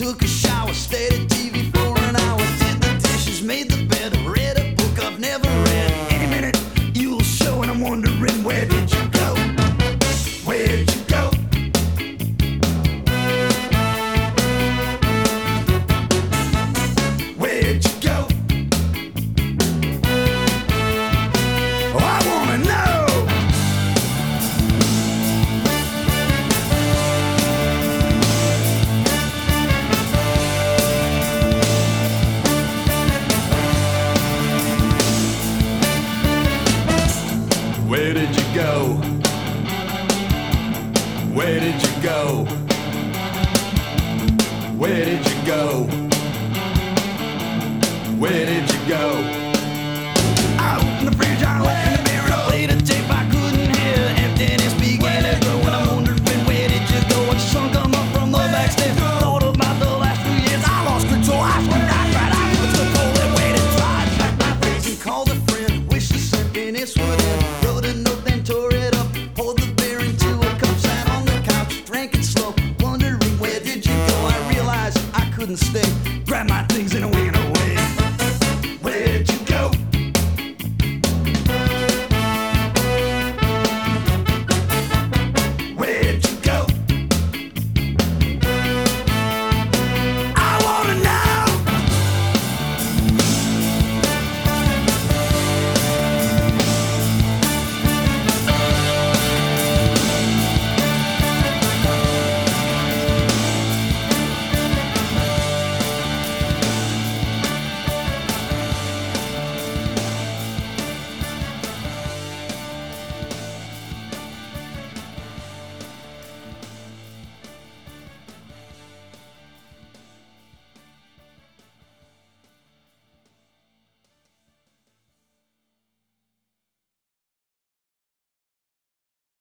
took a shower, stayed at TV for an hour, did the dishes, made the bed, read a book I've never read. Any minute you'll show, and I'm wondering, where did you go? Where did you go? Where'd you go? Oh, I wanna know. Where did you go? Where did you go? Where did you go? Where did you go? I opened the fridge, I looked in the mirror, and I played a tape I couldn't hear. Emptiness began to grow, and I'm wondering, where did you go? I sunk them up from the back stairs. Thought about the last few years, I lost control. I screamed, I cried, I was the cold and waited, tried. Packed my face and called a friend, wished the emptiness would end. Wrote a note, then tore it up, poured the beer into a cup, sat on the couch, drank it slow, wondering, where did you go? I realized I couldn't stay.